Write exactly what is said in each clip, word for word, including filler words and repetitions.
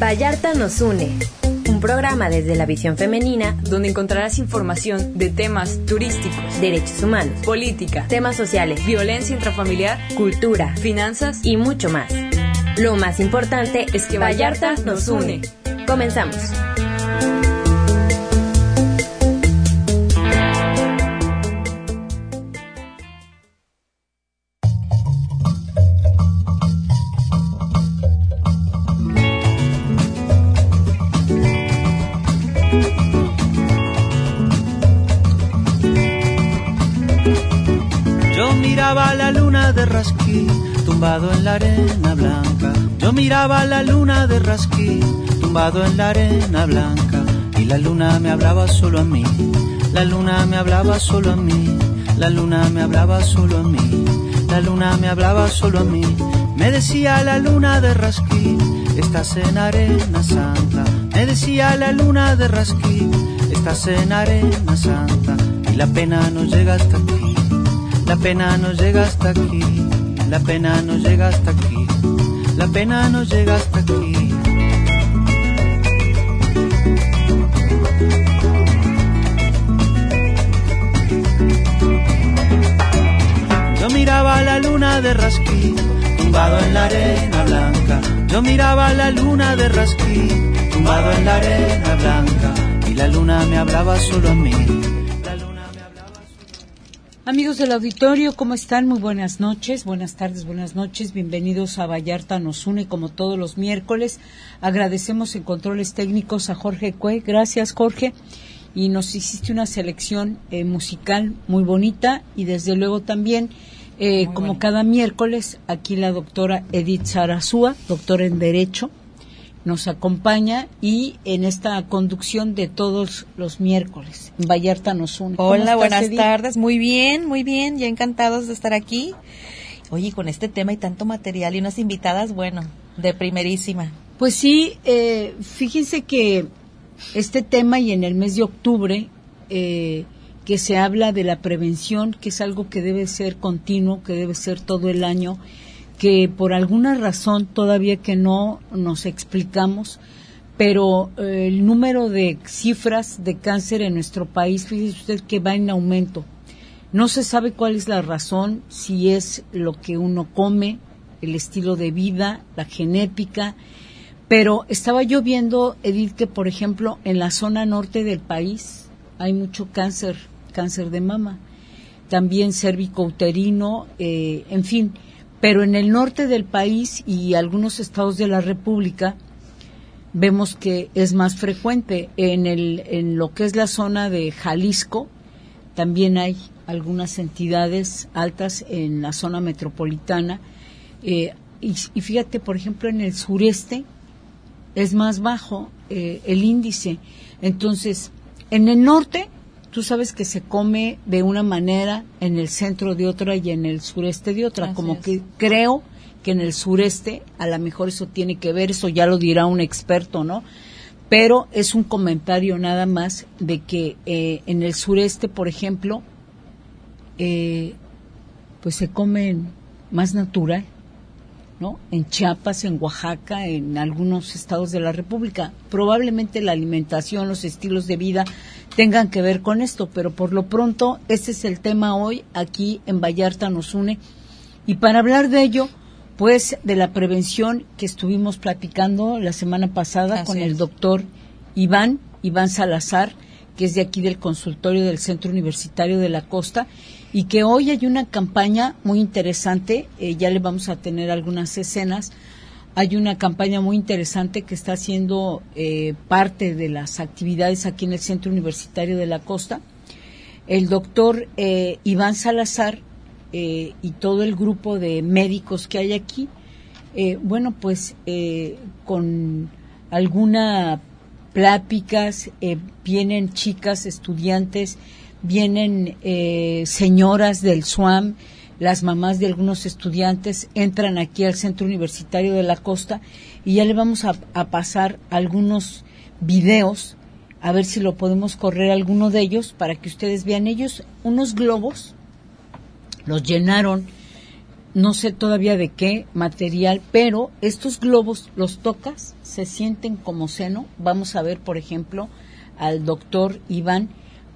Vallarta nos une, un programa desde la visión femenina donde encontrarás información de temas turísticos, derechos humanos, política, temas sociales, violencia intrafamiliar, cultura, finanzas y mucho más. Lo más importante es que Vallarta, Vallarta nos une. Comenzamos. Miraba la luna de Rasquí, tumbado en la arena blanca. Yo miraba la luna de Rasquí, tumbado en la arena blanca. Y la luna me hablaba solo a mí, la luna me hablaba solo a mí, la luna me hablaba solo a mí, la luna me hablaba solo a mí. Me decía la luna de Rasquí, estás en arena santa. Me decía la luna de Rasquí, estás en arena santa. Y la pena no llega hasta aquí. La pena no llega hasta aquí, la pena no llega hasta aquí, la pena no llega hasta aquí. Yo miraba la luna de Rasquí, tumbado en la arena blanca. Yo miraba la luna de Rasquí, tumbado en la arena blanca. Y la luna me hablaba solo a mí. Amigos del auditorio, ¿cómo están? Muy buenas noches, buenas tardes, buenas noches. Bienvenidos a Vallarta nos une, como todos los miércoles. Agradecemos en controles técnicos a Jorge Cue. Gracias, Jorge. Y nos hiciste una selección eh, musical muy bonita y desde luego también, eh, como bonita. Cada miércoles, aquí la doctora Edith Sarasúa, doctora en Derecho, nos acompaña y en esta conducción de todos los miércoles. Vallarta nos une. Hola, buenas Edith? tardes. Muy bien, muy bien. Ya encantados de estar aquí. Oye, con este tema y tanto material y unas invitadas, bueno, de primerísima. Pues sí, eh, fíjense que este tema y en el mes de octubre, eh, que se habla de la prevención, que es algo que debe ser continuo, que debe ser todo el año, que por alguna razón todavía que no nos explicamos, pero eh, el número de cifras de cáncer en nuestro país, fíjese usted que va en aumento. No se sabe cuál es la razón, si es lo que uno come, el estilo de vida, la genética, pero estaba yo viendo, Edith, que por ejemplo en la zona norte del país hay mucho cáncer, cáncer de mama, también cérvico-uterino, eh, en fin. Pero en el norte del país y algunos estados de la República vemos que es más frecuente. En el en lo que es la zona de Jalisco también hay algunas entidades altas en la zona metropolitana. Eh, y, y fíjate, por ejemplo, en el sureste es más bajo eh, el índice. Entonces, en el norte, tú sabes que se come de una manera, en el centro de otra y en el sureste de otra. Así como es. Que creo que en el sureste, a lo mejor eso tiene que ver, eso ya lo dirá un experto, ¿no? Pero es un comentario nada más de que eh, en el sureste, por ejemplo, eh, pues se come más natural, ¿no? En Chiapas, en Oaxaca, en algunos estados de la República. Probablemente la alimentación, los estilos de vida tengan que ver con esto, pero por lo pronto este es el tema hoy aquí en Vallarta nos une. Y para hablar de ello, pues de la prevención que estuvimos platicando la semana pasada Así con es. el doctor Iván, Iván Salazar, que es de aquí del consultorio del Centro Universitario de la Costa, y que hoy hay una campaña muy interesante, eh, ya le vamos a tener algunas escenas. Hay una campaña muy interesante que está haciendo eh, parte de las actividades aquí en el Centro Universitario de la Costa. El doctor eh, Iván Salazar eh, y todo el grupo de médicos que hay aquí, eh, bueno, pues eh, con algunas pláticas, eh, vienen chicas, estudiantes, vienen eh, señoras del S U A M, las mamás de algunos estudiantes entran aquí al Centro Universitario de la Costa y ya le vamos a, a pasar algunos videos, a ver si lo podemos correr alguno de ellos para que ustedes vean. Ellos unos globos los llenaron no sé todavía de qué material, pero estos globos los tocas, se sienten como seno. Vamos a ver, por ejemplo, al doctor Iván,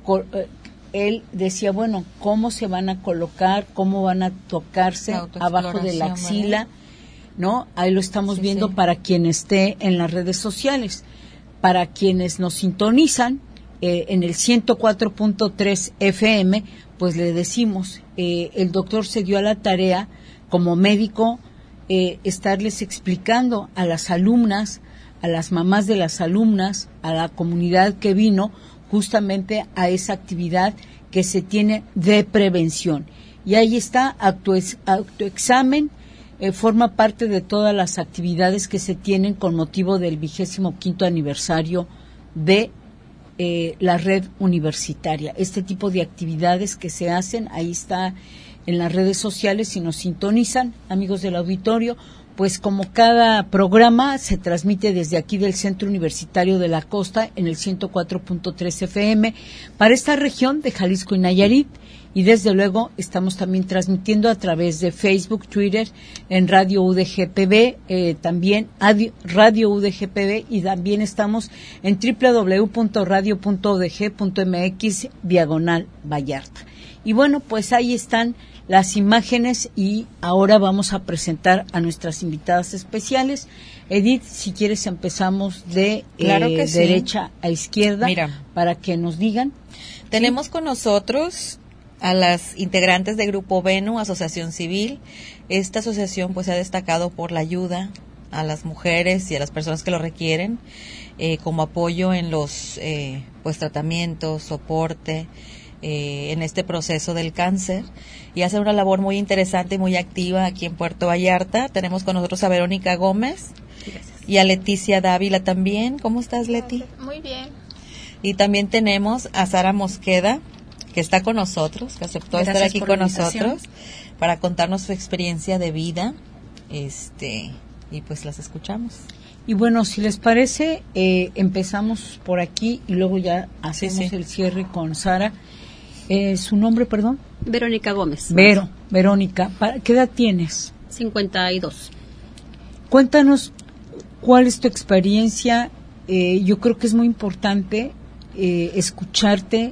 él decía, bueno, ¿cómo se van a colocar? ¿Cómo van a tocarse abajo de la axila? ¿Verdad? ¿No? Ahí lo estamos sí, viendo sí. Para quien esté en las redes sociales. Para quienes nos sintonizan eh, en el ciento cuatro punto tres F M, pues le decimos, eh, el doctor se dio a la tarea como médico eh, estarles explicando a las alumnas, a las mamás de las alumnas, a la comunidad que vino justamente a esa actividad que se tiene de prevención. Y ahí está, autoex, autoexamen, eh, forma parte de todas las actividades que se tienen con motivo del vigésimo quinto aniversario de eh, la red universitaria. Este tipo de actividades que se hacen, ahí está en las redes sociales, si nos sintonizan, amigos del auditorio, pues como cada programa se transmite desde aquí del Centro Universitario de la Costa en el ciento cuatro punto tres F M para esta región de Jalisco y Nayarit, y desde luego estamos también transmitiendo a través de Facebook, Twitter, en Radio U D G P B, eh, también Radio U D G P B, y también estamos en doble u doble u doble u punto radio punto u d g punto m x diagonal Vallarta. Y bueno, pues ahí están las imágenes y ahora vamos a presentar a nuestras invitadas especiales. Edith, si quieres empezamos de claro que eh, sí. derecha a izquierda. Mira, para que nos digan. Tenemos ¿sí? con nosotros a las integrantes de Grupo Venu, Asociación Civil. Esta asociación pues se ha destacado por la ayuda a las mujeres y a las personas que lo requieren, eh, como apoyo en los eh, pues tratamientos, soporte, Eh, en este proceso del cáncer, y hace una labor muy interesante y muy activa aquí en Puerto Vallarta. Tenemos con nosotros a Verónica Gómez. Gracias. Y a Leticia Dávila también. ¿Cómo estás, Leti? Muy bien. Y también tenemos a Sara Mosqueda, que está con nosotros, que aceptó Gracias estar aquí con nosotros para contarnos su experiencia de vida, este y pues las escuchamos. Y bueno, si les parece, eh, empezamos por aquí y luego ya hacemos sí, sí. el cierre con Sara. Eh, ¿Su nombre, perdón? Verónica Gómez. Vero, Verónica. ¿Qué edad tienes? cincuenta y dos. Cuéntanos cuál es tu experiencia. Eh, yo creo que es muy importante eh, escucharte,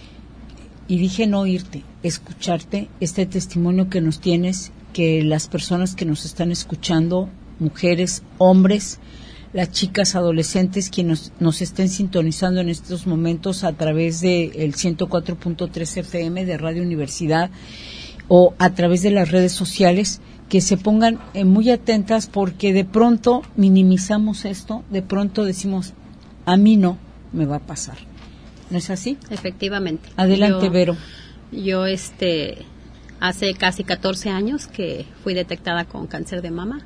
y dije no oírte, escucharte, este testimonio que nos tienes, que las personas que nos están escuchando, mujeres, hombres, las chicas adolescentes quienes nos, nos estén sintonizando en estos momentos a través de el ciento cuatro punto tres F M de Radio Universidad o a través de las redes sociales, que se pongan eh, muy atentas, porque de pronto minimizamos esto, de pronto decimos, a mí no me va a pasar. ¿No es así? Efectivamente. Adelante, yo, Vero. Yo este hace casi catorce años que fui detectada con cáncer de mama.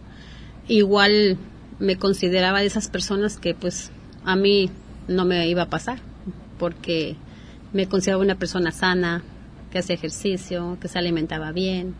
Igual me consideraba de esas personas que pues a mí no me iba a pasar, porque me consideraba una persona sana, que hacía ejercicio, que se alimentaba bien,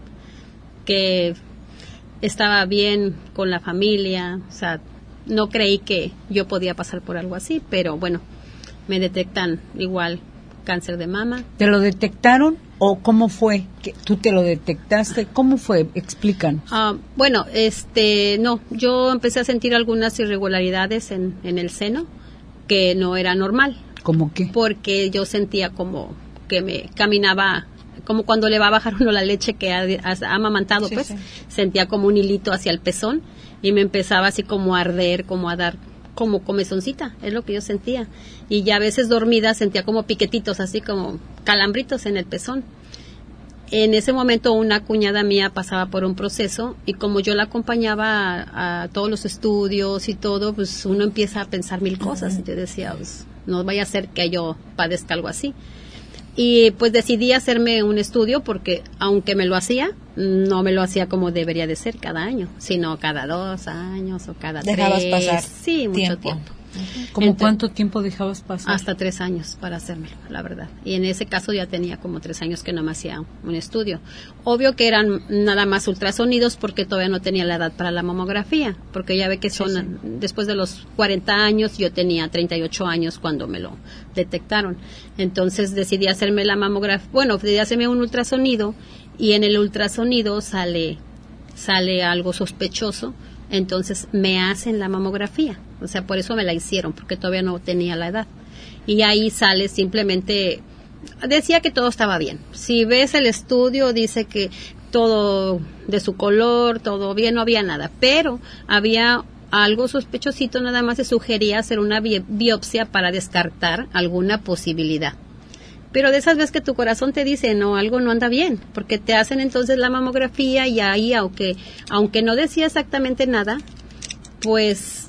que estaba bien con la familia. O sea, no creí que yo podía pasar por algo así, pero bueno, me detectan igual cáncer de mama. ¿Te lo detectaron o cómo fue que tú te lo detectaste? ¿Cómo fue? Explícanos. Uh, bueno, este, no, yo empecé a sentir algunas irregularidades en, en el seno que no era normal. ¿Cómo qué? Porque yo sentía como que me caminaba, como cuando le va a bajar uno la leche que ha, ha amamantado, sí, pues, sí. Sentía como un hilito hacia el pezón y me empezaba así como a arder, como a dar como comezoncita, es lo que yo sentía. Y ya a veces dormida sentía como piquetitos, así como calambritos en el pezón. En ese momento una cuñada mía pasaba por un proceso y como yo la acompañaba a, a todos los estudios y todo, pues uno empieza a pensar mil cosas. Yo decía, pues, no vaya a ser que yo padezca algo así. Y pues decidí hacerme un estudio porque aunque me lo hacía, no me lo hacía como debería de ser cada año, sino cada dos años o cada ¿Dejabas tres. pasar Sí, mucho tiempo. tiempo. ¿Cómo Entonces, cuánto tiempo dejabas pasar? Hasta tres años para hacérmelo, la verdad. Y en ese caso ya tenía como tres años que no me hacía un estudio. Obvio que eran nada más ultrasonidos porque todavía no tenía la edad para la mamografía, porque ya ve que son, sí, sí. Después de los cuarenta años, yo tenía treinta y ocho años cuando me lo detectaron. Entonces decidí hacerme la mamografía, bueno, decidí hacerme un ultrasonido y en el ultrasonido sale sale algo sospechoso, entonces me hacen la mamografía, o sea, por eso me la hicieron, porque todavía no tenía la edad. Y ahí sale simplemente, decía que todo estaba bien. Si ves el estudio, dice que todo de su color, todo bien, no había nada, pero había algo sospechosito, nada más se sugería hacer una bi- biopsia para descartar alguna posibilidad. Pero de esas veces que tu corazón te dice, no, algo no anda bien, porque te hacen entonces la mamografía y ahí, aunque, aunque no decía exactamente nada, pues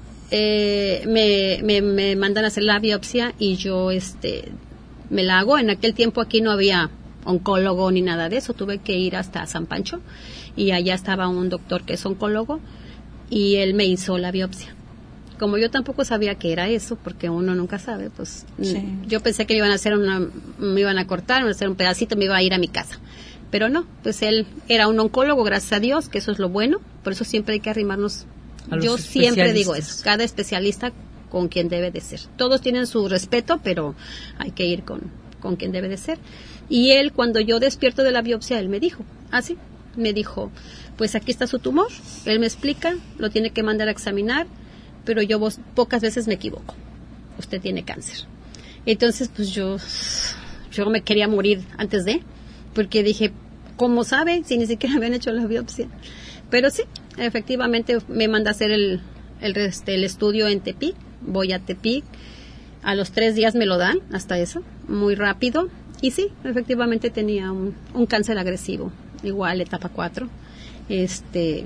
eh, me, me, me mandan a hacer la biopsia y yo este me la hago. En aquel tiempo aquí no había oncólogo ni nada de eso, tuve que ir hasta San Pancho y allá estaba un doctor que es oncólogo y él me hizo la biopsia. Como yo tampoco sabía que era eso, porque uno nunca sabe, pues sí. Yo pensé que me iban a hacer una, me iban a cortar, me iban a hacer un pedacito, me iba a ir a mi casa. Pero no, pues él era un oncólogo, gracias a Dios, que eso es lo bueno, por eso siempre hay que arrimarnos. Yo siempre digo eso, cada especialista con quien debe de ser. Todos tienen su respeto, pero hay que ir con, con quien debe de ser. Y él, cuando yo despierto de la biopsia, él me dijo, ah, sí, me dijo, pues aquí está su tumor, él me explica, lo tiene que mandar a examinar, pero yo vos, pocas veces me equivoco. Usted tiene cáncer. Entonces, pues yo, yo me quería morir antes de, porque dije, ¿cómo sabe? Si ni siquiera me han hecho la biopsia. Pero sí, efectivamente me manda a hacer el, el, este, el estudio en Tepic. Voy a Tepic. A los tres días me lo dan, hasta eso, muy rápido. Y sí, efectivamente tenía un, un cáncer agresivo, igual etapa cuatro. Este...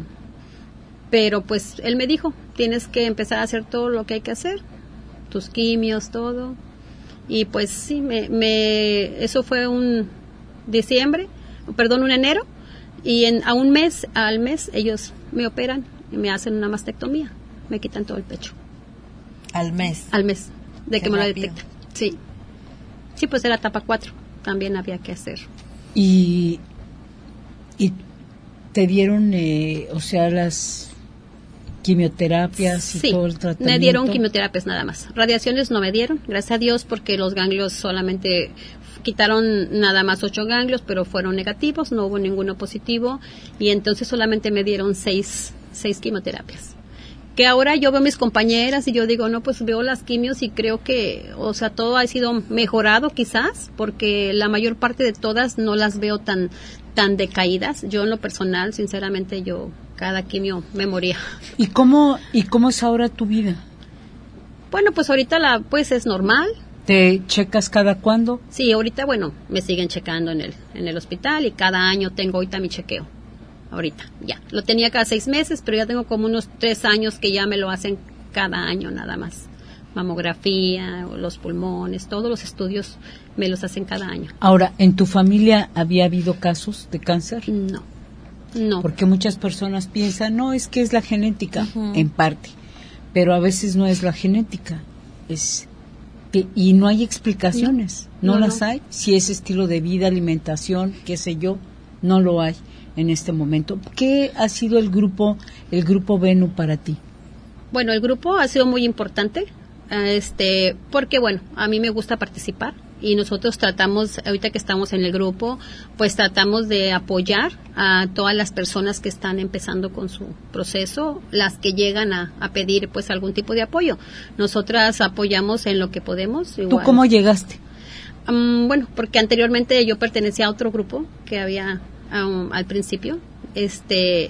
Pero pues él me dijo, tienes que empezar a hacer todo lo que hay que hacer, tus quimios, todo. Y pues sí, me, me eso fue un diciembre, perdón, un enero. Y en, a un mes, al mes, ellos me operan y me hacen una mastectomía. Me quitan todo el pecho. ¿Al mes? Al mes, de Qué que me lo rápido. detectan. Sí. Sí, pues era etapa cuatro, también había que hacer. Y, y te dieron, eh, o sea, las quimioterapias y sí, todo el tratamiento. Me dieron quimioterapias nada más. Radiaciones no me dieron, gracias a Dios, porque los ganglios solamente quitaron nada más ocho ganglios, pero fueron negativos, no hubo ninguno positivo, y entonces solamente me dieron seis, seis quimioterapias. Que ahora yo veo a mis compañeras y yo digo, no, pues veo las quimios y creo que, o sea, todo ha sido mejorado quizás, porque la mayor parte de todas no las veo tan, tan decaídas. Yo en lo personal, sinceramente, yo cada quimio me moría. ¿Y cómo, y cómo es ahora tu vida? Bueno, pues ahorita la, pues es normal. ¿Te checas cada cuándo? Sí, ahorita, bueno, me siguen checando en el, en el hospital y cada año tengo ahorita mi chequeo. Ahorita, ya. Lo tenía cada seis meses, pero ya tengo como unos tres años que ya me lo hacen cada año nada más. Mamografía, los pulmones, todos los estudios me los hacen cada año. Ahora, ¿en tu familia había habido casos de cáncer? No, no. Porque muchas personas piensan, no, es que es la genética, uh-huh. en parte, pero a veces no es la genética, es que, y no hay explicaciones, no, no, no las no. hay. Si es estilo de vida, alimentación, qué sé yo, no lo hay en este momento. ¿Qué ha sido el grupo, el grupo Venu para ti? Bueno, el grupo ha sido muy importante, este, porque bueno, a mí me gusta participar y nosotros tratamos, ahorita que estamos en el grupo, pues tratamos de apoyar a todas las personas que están empezando con su proceso, las que llegan a, a pedir pues algún tipo de apoyo. Nosotras apoyamos en lo que podemos. Igual. ¿Tú cómo llegaste? Um, bueno, porque anteriormente yo pertenecía a otro grupo que había um, al principio, este,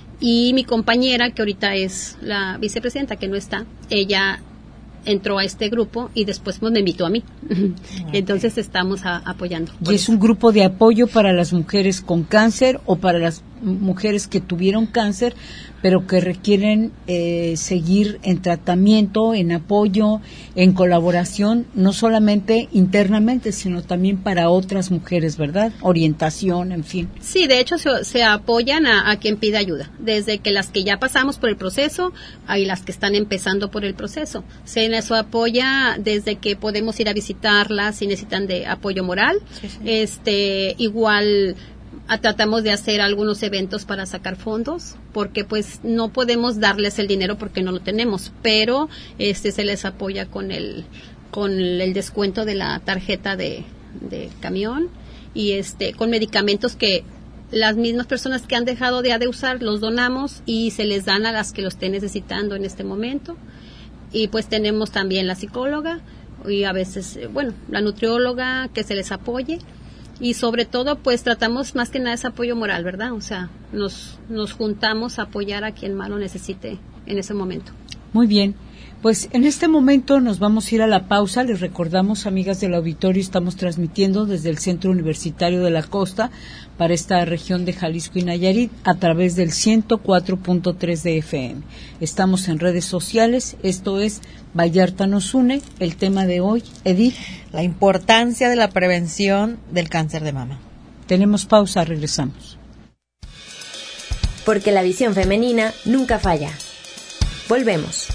y mi compañera, que ahorita es la vicepresidenta, que no está, ella entró a este grupo y después pues, me invitó a mí. Okay. Entonces estamos a, apoyando. ¿Y es eso. un grupo de apoyo para las mujeres con cáncer o para las mujeres que tuvieron cáncer, pero que requieren eh, seguir en tratamiento, en apoyo, en colaboración, no solamente internamente, sino también para otras mujeres, ¿verdad? Orientación, en fin. Sí, de hecho se, se apoyan a, a quien pide ayuda, desde que las que ya pasamos por el proceso, hay las que están empezando por el proceso. Se les apoya desde que podemos ir a visitarlas si necesitan de apoyo moral, sí, sí. este igual a, tratamos de hacer algunos eventos para sacar fondos, porque pues no podemos darles el dinero porque no lo tenemos, pero este se les apoya con el con el descuento de la tarjeta de, de camión y este con medicamentos que las mismas personas que han dejado de, de usar los donamos y se les dan a las que lo estén necesitando en este momento. Y pues tenemos también la psicóloga y a veces, bueno, la nutrióloga que se les apoye. Y sobre todo, pues tratamos más que nada ese apoyo moral, ¿verdad? O sea, nos, nos juntamos a apoyar a quien más lo necesite en ese momento. Muy bien. Pues en este momento nos vamos a ir a la pausa. Les recordamos, amigas del auditorio, estamos transmitiendo desde el Centro Universitario de la Costa para esta región de Jalisco y Nayarit a través del ciento cuatro punto tres de F M. Estamos en redes sociales. Esto es Vallarta nos une. El tema de hoy, Edith. La importancia de la prevención del cáncer de mama. Tenemos pausa, regresamos. Porque la visión femenina nunca falla. Volvemos.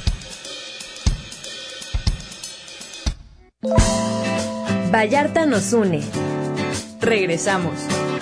Vallarta nos une. Regresamos.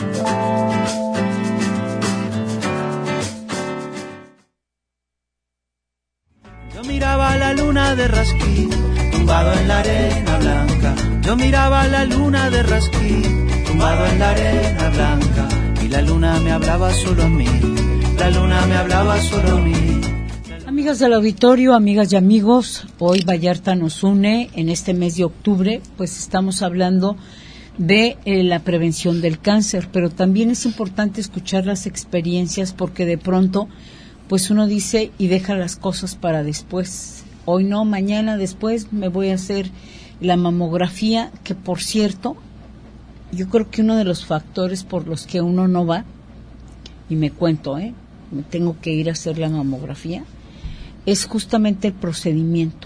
Yo miraba la luna de Rasquín, tumbado en la arena blanca. Yo miraba la luna de Rasquín, tumbado en la arena blanca. Y la luna me hablaba solo a mí, la luna me hablaba solo a mí. Amigas del auditorio, amigas y amigos, hoy Vallarta nos une. En este mes de octubre, pues estamos hablando de eh, la prevención del cáncer, pero también es importante escuchar las experiencias porque de pronto, pues uno dice y deja las cosas para después. Hoy no, mañana, después me voy a hacer la mamografía, que por cierto, yo creo que uno de los factores por los que uno no va, y me cuento, ¿eh? me tengo que ir a hacer la mamografía, es justamente el procedimiento.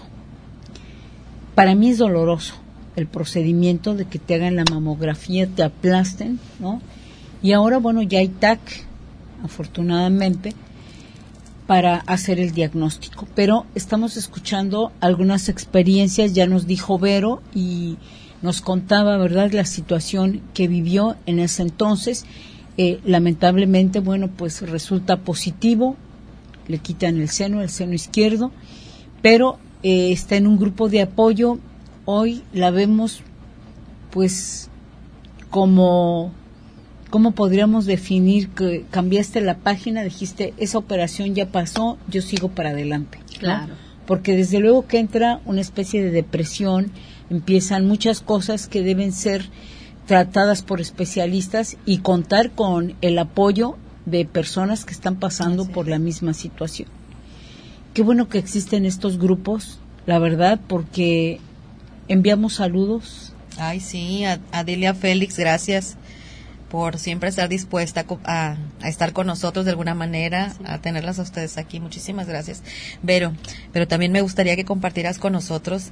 Para mí es doloroso el procedimiento de que te hagan la mamografía, te aplasten, ¿no? Y ahora, bueno, ya hay T A C, afortunadamente, para hacer el diagnóstico. Pero estamos escuchando algunas experiencias, ya nos dijo Vero y nos contaba, ¿verdad?, la situación que vivió en ese entonces. Eh, lamentablemente, bueno, pues resulta positivo, le quitan el seno, el seno izquierdo, pero eh, está en un grupo de apoyo. Hoy la vemos, pues, como, ¿cómo podríamos definir que cambiaste la página? Dijiste, esa operación ya pasó, yo sigo para adelante, ¿no? Claro. Porque desde luego que entra una especie de depresión, empiezan muchas cosas que deben ser tratadas por especialistas y contar con el apoyo de personas que están pasando por la misma situación. Qué bueno que existen estos grupos, la verdad, porque enviamos saludos. Ay, sí, a, a Delia Félix, gracias por siempre estar dispuesta a, a estar con nosotros de alguna manera, sí. a tenerlas a ustedes aquí. Muchísimas gracias, Vero. Pero también me gustaría que compartieras con nosotros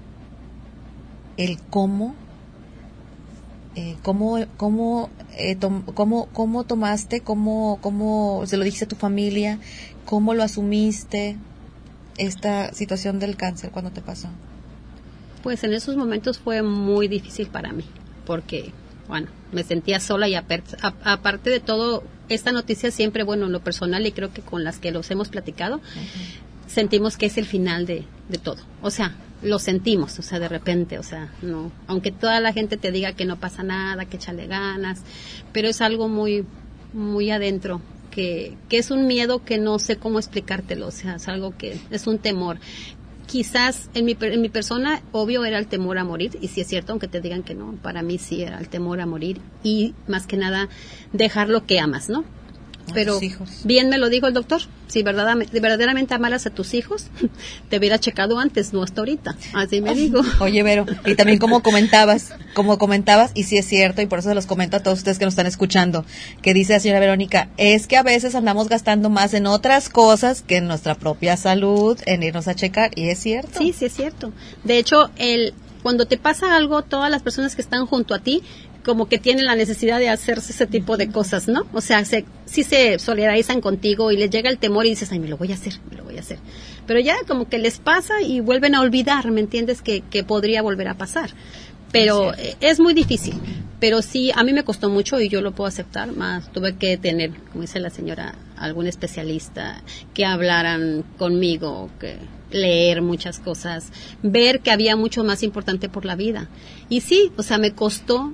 el cómo Eh, ¿Cómo cómo, eh, tom, cómo cómo tomaste, cómo cómo se lo dijiste a tu familia, cómo lo asumiste esta situación del cáncer cuando te pasó? Pues en esos momentos fue muy difícil para mí, porque bueno, me sentía sola y aparte, a, aparte de todo, esta noticia siempre, bueno, en lo personal y creo que con las que los hemos platicado, uh-huh. sentimos que es el final de, de todo. O sea, lo sentimos, o sea, de repente, o sea, no, aunque toda la gente te diga que no pasa nada, que échale ganas, pero es algo muy, muy adentro, que, que es un miedo que no sé cómo explicártelo, o sea, es algo que es un temor. Quizás en mi, en mi persona, obvio, era el temor a morir, y sí es cierto, aunque te digan que no, para mí sí era el temor a morir, y más que nada, dejar lo que amas, ¿no? Pero bien me lo dijo el doctor, si verdaderamente, verdaderamente amaras a tus hijos, te hubiera checado antes, no hasta ahorita, así me digo. Oye, Vero, y también como comentabas, como comentabas, y sí es cierto, y por eso se los comento a todos ustedes que nos están escuchando, que dice la señora Verónica, es que a veces andamos gastando más en otras cosas que en nuestra propia salud, en irnos a checar, y es cierto. Sí, sí es cierto. De hecho, el cuando te pasa algo, todas las personas que están junto a ti, como que tienen la necesidad de hacerse ese tipo de cosas, ¿no? O sea, se, sí se solidarizan contigo y les llega el temor y dices, ay, me lo voy a hacer, me lo voy a hacer. Pero ya como que les pasa y vuelven a olvidar, ¿me entiendes? Que, que podría volver a pasar. Pero es, es muy difícil. Pero sí, a mí me costó mucho y yo lo puedo aceptar, más tuve que tener, como dice la señora, algún especialista que hablaran conmigo, que leer muchas cosas, ver que había mucho más importante por la vida. Y sí, o sea, me costó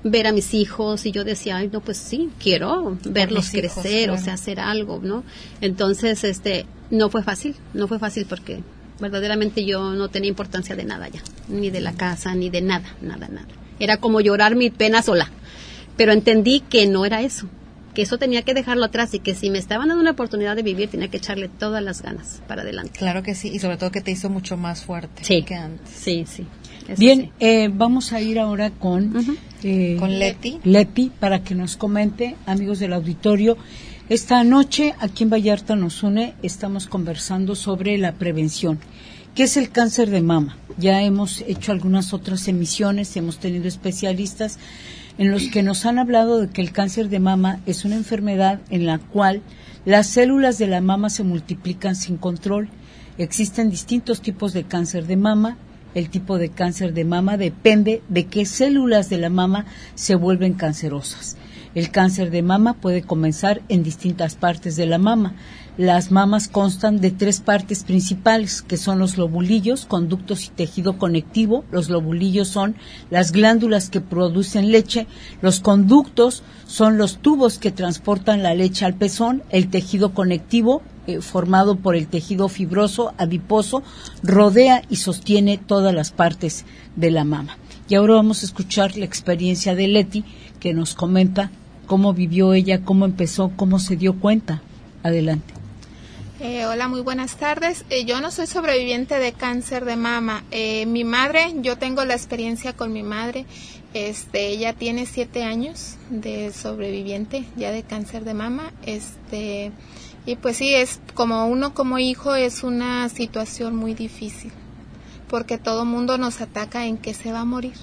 ver a mis hijos, y yo decía, ay, no, pues sí, quiero verlos crecer, hijos, claro. O sea, hacer algo, ¿no? Entonces, este, no fue fácil, no fue fácil porque verdaderamente yo no tenía importancia de nada ya, ni de la casa, ni de nada, nada, nada. Era como llorar mi pena sola, pero entendí que no era eso, que eso tenía que dejarlo atrás y que si me estaban dando una oportunidad de vivir, tenía que echarle todas las ganas para adelante. Claro que sí, y sobre todo que te hizo mucho más fuerte sí, que antes. Sí, sí. Bien, sí. eh, vamos a ir ahora con, uh-huh. eh, con Leti. Leti, para que nos comente, amigos del auditorio. Esta noche, aquí en Vallarta Nos Une, estamos conversando sobre la prevención. ¿Qué es el cáncer de mama? Ya hemos hecho algunas otras emisiones, hemos tenido especialistas en los que nos han hablado de que el cáncer de mama es una enfermedad en la cual las células de la mama se multiplican sin control. Existen distintos tipos de cáncer de mama. El tipo de cáncer de mama depende de qué células de la mama se vuelven cancerosas. El cáncer de mama puede comenzar en distintas partes de la mama. Las mamas constan de tres partes principales, que son los lobulillos, conductos y tejido conectivo. Los lobulillos son las glándulas que producen leche. Los conductos son los tubos que transportan la leche al pezón. El tejido conectivo, eh, formado por el tejido fibroso adiposo, rodea y sostiene todas las partes de la mama. Y ahora vamos a escuchar la experiencia de Leti, que nos comenta cómo vivió ella, cómo empezó, cómo se dio cuenta. Adelante. Eh, hola, muy buenas tardes. Eh, yo no soy sobreviviente de cáncer de mama. Eh, mi madre, yo tengo la experiencia con mi madre. Este, ella tiene siete años de sobreviviente ya de cáncer de mama. Este, y pues sí, es como uno como hijo es una situación muy difícil, porque todo mundo nos ataca en que se va a morir.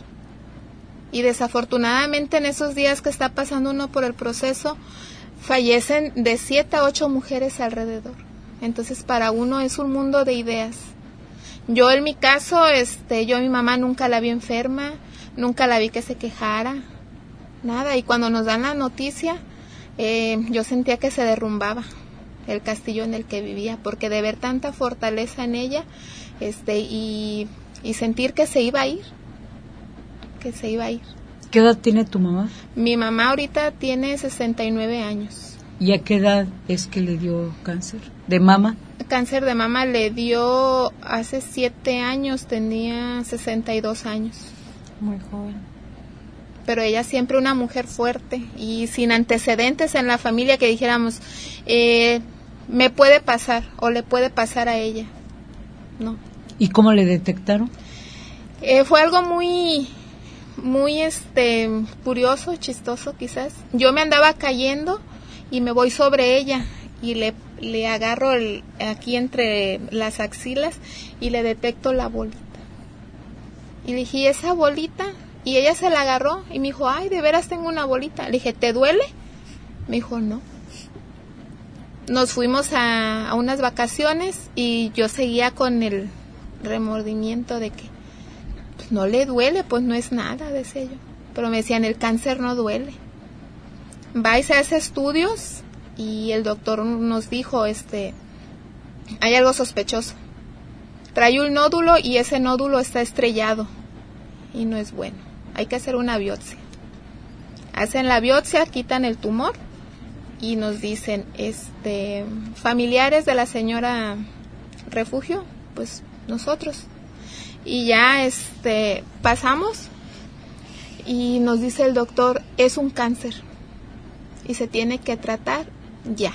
Y desafortunadamente en esos días que está pasando uno por el proceso, fallecen de siete a ocho mujeres alrededor. Entonces para uno es un mundo de ideas. Yo en mi caso, este, yo a mi mamá nunca la vi enferma, nunca la vi que se quejara, nada. Y cuando nos dan la noticia, eh, yo sentía que se derrumbaba el castillo en el que vivía, porque de ver tanta fortaleza en ella, este, y, y sentir que se iba a ir, que se iba a ir. ¿Qué edad tiene tu mamá? Mi mamá ahorita tiene sesenta y nueve años. ¿Y a qué edad es que le dio cáncer de mama? Cáncer de mama le dio hace siete años, tenía sesenta y dos años. Muy joven. Pero ella siempre una mujer fuerte y sin antecedentes en la familia que dijéramos, eh, me puede pasar o le puede pasar a ella. No. ¿Y cómo le detectaron? Eh, fue algo muy... muy este curioso, chistoso quizás. Yo me andaba cayendo y me voy sobre ella y le, le agarro el, aquí entre las axilas y le detecto la bolita. Y le dije, ¿y esa bolita? Y ella se la agarró y me dijo, ay, de veras tengo una bolita. Le dije, ¿te duele? Me dijo, no. Nos fuimos a, a unas vacaciones y yo seguía con el remordimiento de que no le duele, pues no es nada, decía yo. Pero me decían, el cáncer no duele. Va y se hace estudios y el doctor nos dijo, este, hay algo sospechoso. Trae un nódulo y ese nódulo está estrellado y no es bueno. Hay que hacer una biopsia. Hacen la biopsia, quitan el tumor y nos dicen, este, familiares de la señora Refugio, pues nosotros. Y ya este pasamos y nos dice el doctor, es un cáncer y se tiene que tratar ya.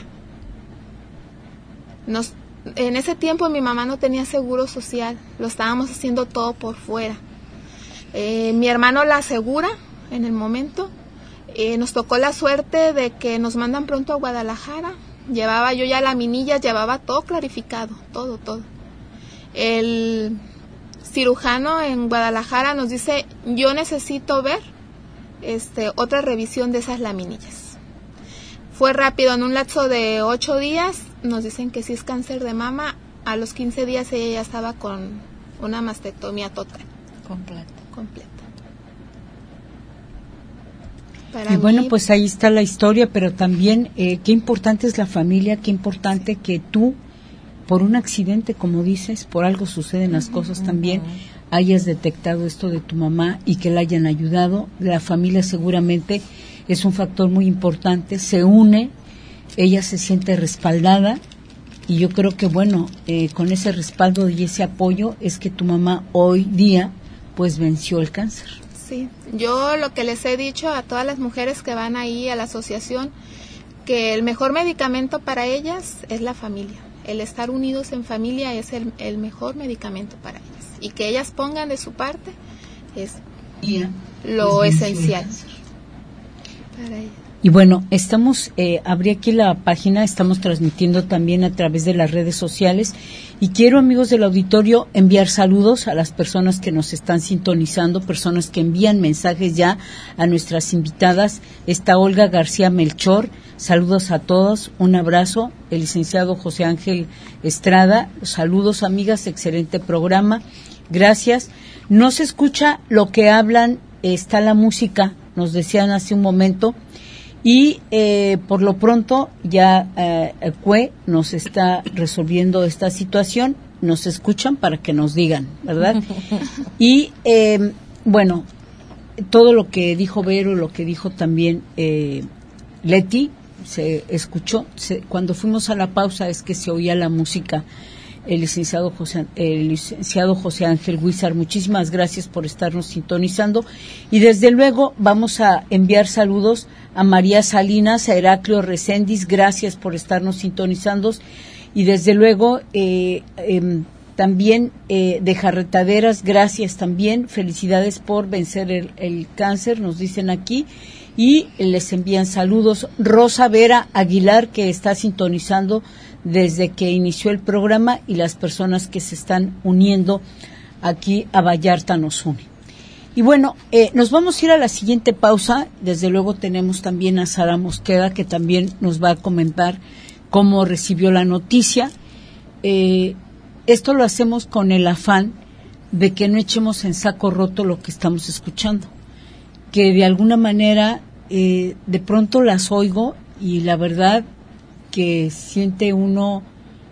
Nos, en ese tiempo mi mamá no tenía seguro social, lo estábamos haciendo todo por fuera. Eh, mi hermano la asegura en el momento. Eh, nos tocó la suerte de que nos mandan pronto a Guadalajara. Llevaba yo ya la minilla, llevaba todo clarificado, todo, todo. El cirujano en Guadalajara nos dice, yo necesito ver este otra revisión de esas laminillas. Fue rápido, en un lapso de ocho días nos dicen que si es cáncer de mama. A los quince días ella ya estaba con una mastectomía total. Completa. Completa. Para y mí, bueno, pues ahí está la historia, pero también eh, qué importante es la familia, qué importante que tú, por un accidente, como dices, por algo suceden las uh-huh, cosas también, hayas detectado esto de tu mamá y que la hayan ayudado. La familia seguramente es un factor muy importante, se une, ella se siente respaldada y yo creo que bueno, eh, con ese respaldo y ese apoyo es que tu mamá hoy día pues venció el cáncer. Sí, yo lo que les he dicho a todas las mujeres que van ahí a la asociación, que el mejor medicamento para ellas es la familia. El estar unidos en familia es el, el mejor medicamento para ellas. Y que ellas pongan de su parte es Yeah. lo Es esencial para ellas. Y bueno, estamos, eh, abrí aquí la página, estamos transmitiendo también a través de las redes sociales y quiero, amigos del auditorio, enviar saludos a las personas que nos están sintonizando, personas que envían mensajes ya a nuestras invitadas. Está Olga García Melchor, saludos a todos, un abrazo. El licenciado José Ángel Estrada, saludos amigas, excelente programa, gracias. No se escucha lo que hablan, está la música, nos decían hace un momento. Y eh, por lo pronto ya eh, el C U E nos está resolviendo esta situación, nos escuchan para que nos digan, ¿verdad? Y eh, bueno, todo lo que dijo Vero, lo que dijo también eh, Leti, se escuchó, se, cuando fuimos a la pausa es que se oía la música. El licenciado José, el licenciado José Ángel Huizar, muchísimas gracias por estarnos sintonizando y desde luego vamos a enviar saludos a María Salinas, a Heraclio Recendis, gracias por estarnos sintonizando y desde luego eh, eh, también eh, de Jarretaderas, gracias también, felicidades por vencer el, el cáncer, nos dicen aquí y les envían saludos. Rosa Vera Aguilar, que está sintonizando desde que inició el programa y las personas que se están uniendo aquí a Vallarta nos une. Y bueno, eh, nos vamos a ir a la siguiente pausa. Desde luego tenemos también a Sara Mosqueda, que también nos va a comentar cómo recibió la noticia. Eh, esto lo hacemos con el afán de que no echemos en saco roto lo que estamos escuchando, que de alguna manera eh, de pronto las oigo y la verdad que siente uno,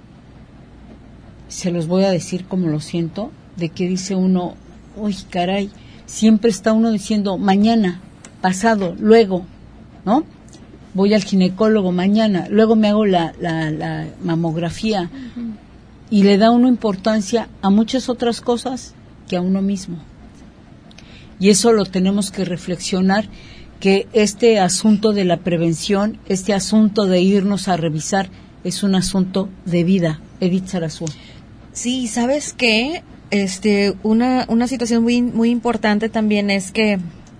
se los voy a decir como lo siento, de que dice uno, uy, caray, siempre está uno diciendo mañana, pasado, luego, ¿no? Voy al ginecólogo mañana, luego me hago la, la, la mamografía uh-huh. Y le da uno importancia a muchas otras cosas que a uno mismo. Y eso lo tenemos que reflexionar, que este asunto de la prevención, este asunto de irnos a revisar, es un asunto de vida. Edith Sarazúa. Sí, ¿sabes qué? Este, una, una situación muy, muy importante también es que,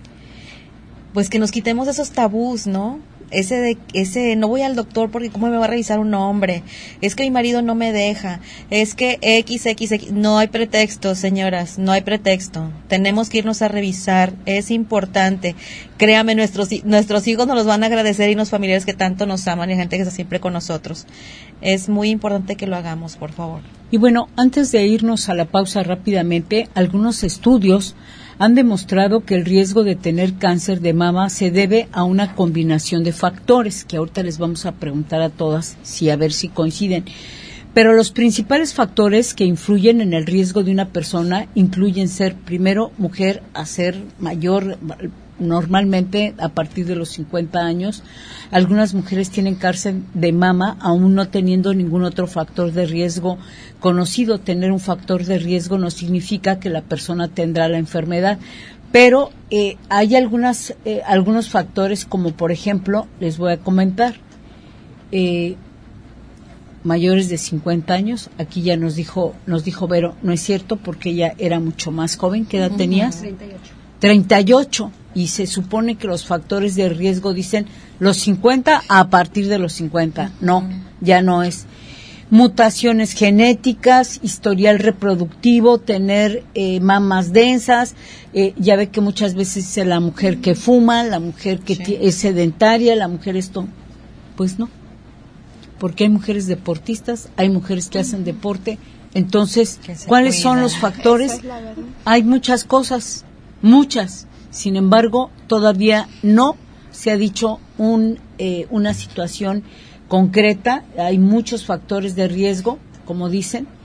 pues que nos quitemos esos tabús, ¿no? Ese de, ese, no voy al doctor porque cómo me va a revisar un hombre, es que mi marido no me deja, es que X, X, X, no hay pretexto, señoras, no hay pretexto, tenemos que irnos a revisar, es importante, créame, nuestros, nuestros hijos nos los van a agradecer y los familiares que tanto nos aman y gente que está siempre con nosotros, es muy importante que lo hagamos, por favor. Y bueno, antes de irnos a la pausa rápidamente, algunos estudios han demostrado que el riesgo de tener cáncer de mama se debe a una combinación de factores, que ahorita les vamos a preguntar a todas, si a ver si coinciden. Pero los principales factores que influyen en el riesgo de una persona incluyen ser, primero, mujer, a ser mayor, normalmente a partir de los cincuenta años. Algunas mujeres tienen cáncer de mama aún no teniendo ningún otro factor de riesgo conocido. Tener un factor de riesgo no significa que la persona tendrá la enfermedad, pero eh, hay algunas eh, algunos factores, como por ejemplo, les voy a comentar, eh, mayores de cincuenta años. Aquí ya nos dijo nos dijo Vero, no es cierto, porque ella era mucho más joven. ¿Qué edad uh-huh. tenías? treinta y ocho. treinta y ocho, y se supone que los factores de riesgo dicen los cincuenta a partir de los cincuenta. No, ya no es. Mutaciones genéticas, historial reproductivo, tener eh, mamas densas, eh, ya ve que muchas veces es la mujer que fuma, la mujer que sí. es sedentaria, la mujer esto, pues no, porque hay mujeres deportistas, hay mujeres que hacen deporte, entonces, ¿cuáles cuida. son los factores? Es hay muchas cosas, muchas, sin embargo, todavía no se ha dicho un eh, una situación concreta, hay muchos factores de riesgo, como dicen.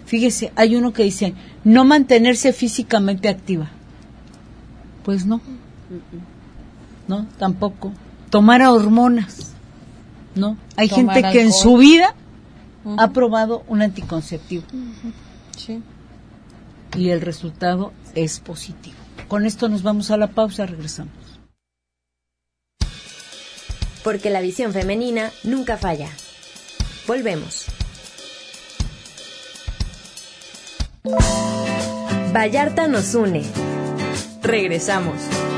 Fíjese, hay uno que dice, no mantenerse físicamente activa. Pues no. No, tampoco. Tomar hormonas. No. Hay Tomar gente que alcohol. en su vida Uh-huh. ha probado un anticonceptivo. Uh-huh. Sí. Y el resultado es positivo. Con esto nos vamos a la pausa, regresamos. Porque la visión femenina nunca falla. Volvemos. Vallarta nos une. Regresamos.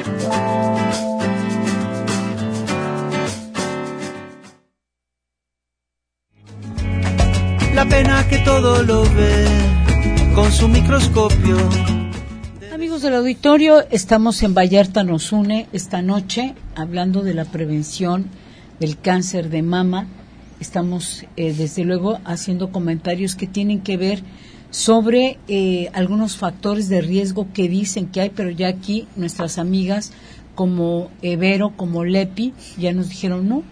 La pena que todo lo ve con su microscopio. Amigos del auditorio, estamos en Vallarta nos une esta noche hablando de la prevención del cáncer de mama. Estamos eh, desde luego haciendo comentarios que tienen que ver sobre eh, algunos factores de riesgo que dicen que hay, pero ya aquí nuestras amigas como Evero, como Lepi, ya nos dijeron no.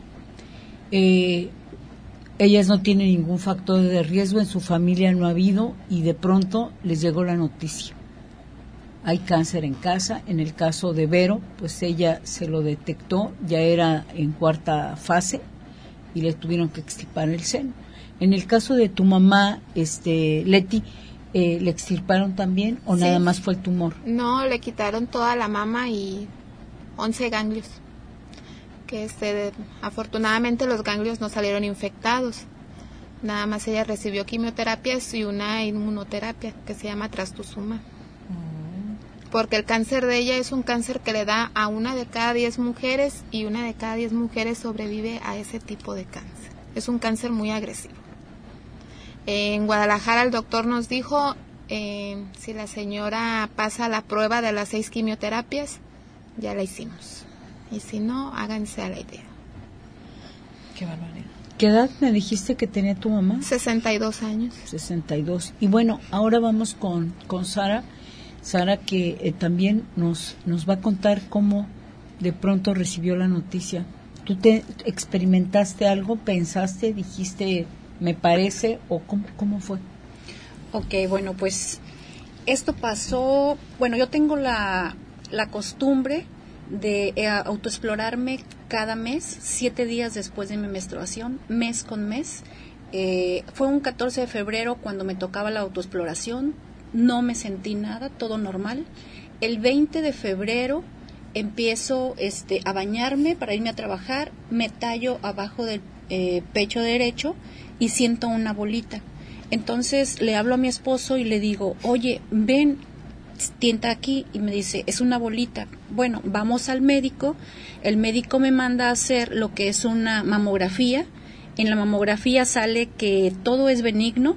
Eh, ellas no tienen ningún factor de riesgo, en su familia no ha habido y de pronto les llegó la noticia. Hay cáncer en casa. En el caso de Vero, pues ella se lo detectó, ya era en cuarta fase y le tuvieron que extirpar el seno. En el caso de tu mamá, este Leti, eh, ¿le extirparon también o Sí. nada más fue el tumor? No, le quitaron toda la mama y once ganglios. Que este, afortunadamente los ganglios no salieron infectados. Nada más ella recibió quimioterapias y una inmunoterapia que se llama trastuzumab. Porque el cáncer de ella es un cáncer que le da a una de cada diez mujeres y una de cada diez mujeres sobrevive a ese tipo de cáncer. Es un cáncer muy agresivo. En Guadalajara el doctor nos dijo, eh, si la señora pasa la prueba de las seis quimioterapias, ya la hicimos. Y si no, háganse a la idea. Qué barbaridad. ¿Qué edad me dijiste que tenía tu mamá? sesenta y dos años. sesenta y dos. Y bueno, ahora vamos con, con Sara. Sara que eh, también nos, nos va a contar cómo de pronto recibió la noticia. ¿Tú te experimentaste algo? ¿Pensaste? ¿Dijiste me parece? ¿O cómo, cómo fue? Ok, bueno, pues esto pasó, bueno, yo tengo la, la costumbre de eh, autoexplorarme cada mes, siete días después de mi menstruación, mes con mes. Eh, fue un catorce de febrero cuando me tocaba la autoexploración, no me sentí nada, todo normal. El veinte de febrero empiezo este, a bañarme para irme a trabajar, me tallo abajo del eh, pecho derecho y siento una bolita. Entonces le hablo a mi esposo y le digo, oye, ven, tienta aquí, y me dice, es una bolita. Bueno, vamos al médico, el médico me manda a hacer lo que es una mamografía. En la mamografía sale que todo es benigno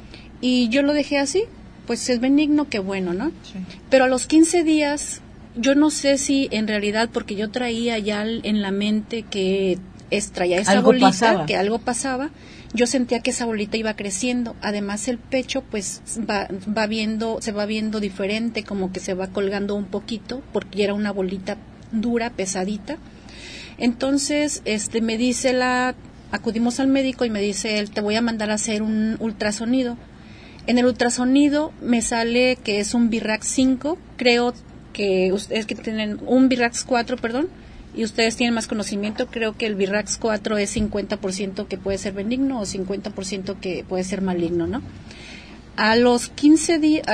y yo lo dejé así, pues es benigno, qué bueno, ¿no? Sí. Pero a los quince días, yo no sé si en realidad, porque yo traía ya en la mente que es, traía esa algo bolita, pasaba. que algo pasaba, yo sentía que esa bolita iba creciendo. Además el pecho pues va, va viendo, se va viendo diferente, como que se va colgando un poquito, porque era una bolita dura, pesadita. Entonces, este, me dice la, acudimos al médico y me dice él, te voy a mandar a hacer un ultrasonido. En el ultrasonido me sale que es un Virax cinco, creo que ustedes que tienen un Virax cuatro, perdón, y ustedes tienen más conocimiento, creo que el Virax cuatro es cincuenta por ciento que puede ser benigno o cincuenta por ciento que puede ser maligno, ¿no? A los quince días,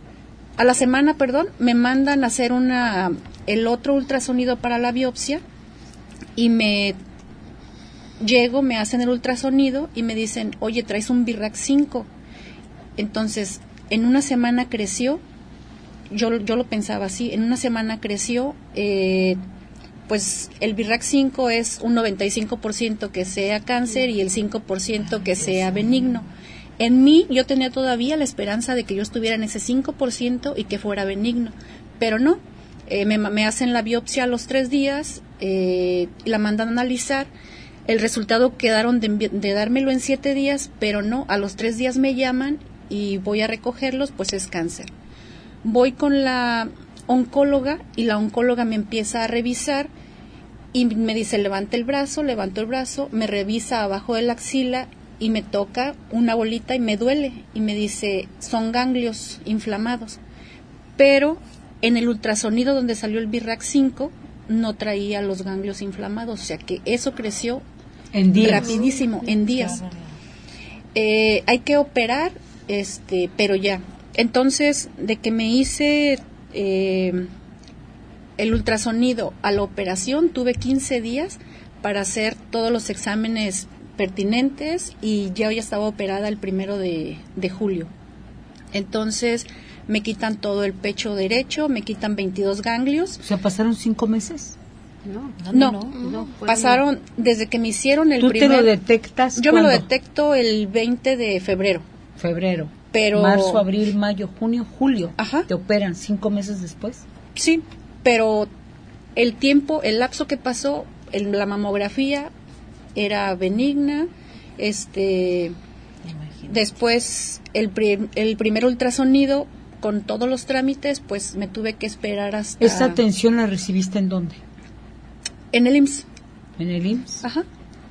a la semana, perdón, me mandan a hacer una, el otro ultrasonido para la biopsia y me llego, me hacen el ultrasonido y me dicen, oye, traes un Virax cinco. Entonces, en una semana creció, yo, yo lo pensaba así, en una semana creció, eh, pues el Virax cinco es un noventa y cinco por ciento que sea cáncer y el cinco por ciento que sea benigno. En mí yo tenía todavía la esperanza de que yo estuviera en ese cinco por ciento y que fuera benigno, pero no, eh, me, me hacen la biopsia a los tres días, eh, la mandan a analizar. El resultado quedaron de, de dármelo en siete días, pero no, a los tres días me llaman y voy a recogerlos, pues es cáncer. Voy con la oncóloga y la oncóloga me empieza a revisar y me dice, levanta el brazo, levanto el brazo, me revisa abajo de la axila y me toca una bolita y me duele y me dice, son ganglios inflamados. Pero en el ultrasonido donde salió el BIRAC cinco no traía los ganglios inflamados, o sea que eso creció en días. rapidísimo, en días. Eh, hay que operar, este, pero ya. Entonces, de que me hice eh, el ultrasonido a la operación, tuve quince días para hacer todos los exámenes pertinentes y ya, ya estaba operada el primero de, de julio. Entonces, me quitan todo el pecho derecho, me quitan veintidós ganglios. O sea, ¿pasaron cinco meses? No, no, no, no, no pasaron desde que me hicieron el ¿Tú primer... ¿Tú te lo detectas Yo ¿cuándo? Me lo detecto el veinte de febrero. Febrero. Pero... Marzo, abril, mayo, junio, julio. Ajá. ¿Te operan cinco meses después? Sí, pero el tiempo, el lapso que pasó, en la mamografía era benigna, este... Después, el, pri- el primer ultrasonido, con todos los trámites, pues me tuve que esperar hasta... ¿Esta atención la recibiste en dónde? En el I M S S. ¿En el I M S S? Ajá.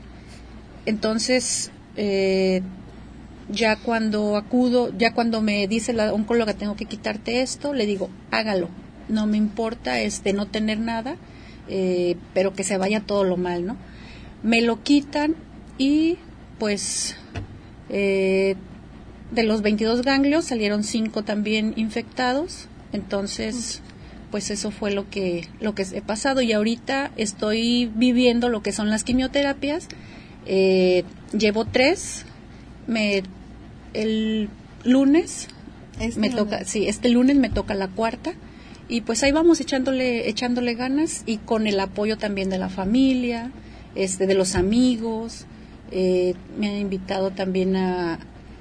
Entonces, eh, ya cuando acudo, ya cuando me dice la oncóloga, tengo que quitarte esto, le digo, hágalo. No me importa este no tener nada, eh, pero que se vaya todo lo mal, ¿no? Me lo quitan y, pues... Eh, de los veintidós ganglios salieron cinco también infectados, entonces pues eso fue lo que lo que he pasado y ahorita estoy viviendo lo que son las quimioterapias. Eh, llevo tres, me el lunes este me lunes. toca, sí, este lunes me toca la cuarta y pues ahí vamos echándole echándole ganas y con el apoyo también de la familia, este, de los amigos. Eh, me han invitado también a,